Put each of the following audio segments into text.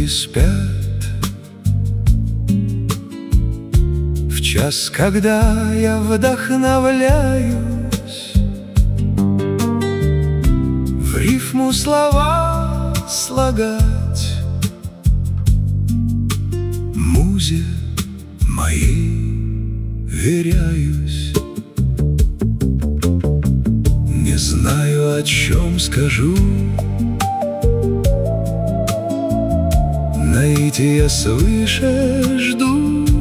люди спят, в час, когда я вдохновляюсь, в рифму слова слагать, музе моей веряюсь. Не знаю, о чем скажу, наития свыше жду.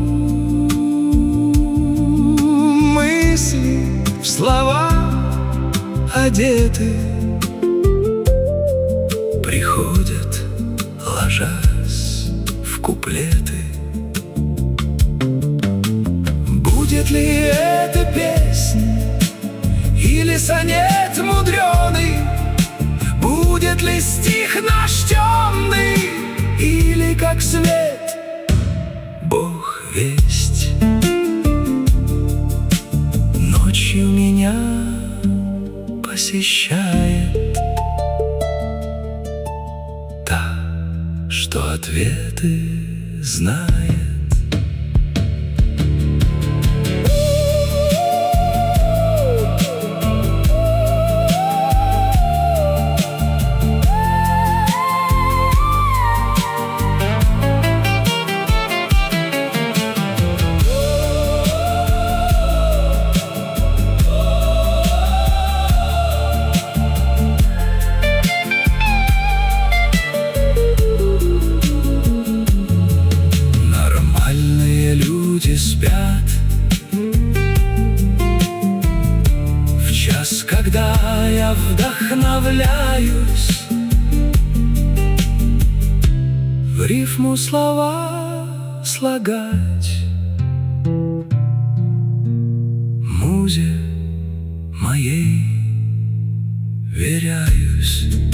Мысли в слова одеты, приходят, ложась в куплеты. Будет ли это песня или сонет мудреный? Будет ли стих наш темный или как свет? Бог весть. Ночью меня посещает та, что ответы знает. Спят в час, когда я вдохновляюсь, в рифму слова слагать, музе моей веряюсь.